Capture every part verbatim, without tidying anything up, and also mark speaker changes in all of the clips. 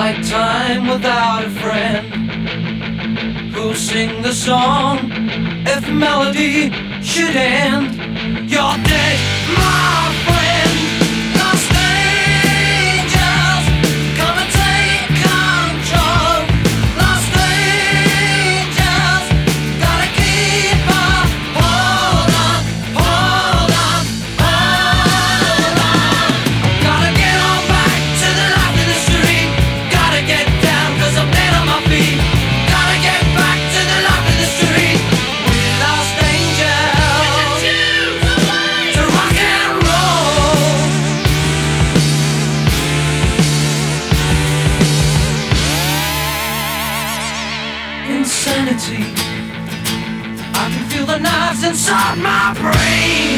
Speaker 1: night time without a friend who'll sing the song if melody should end. You're dead, my friend. The strangers come and take control. The strangers gotta keep on. Hold on, hold on, hold on. Gotta get on back to the life of the street. Gotta get down 'cause I'm dead on my feet. Gotta get back to the life of the street. We lost angels to rock and roll. Insanity, I can feel the knives inside my brain.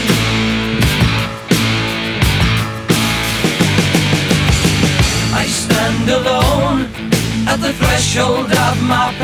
Speaker 1: I stand alone at the threshold of my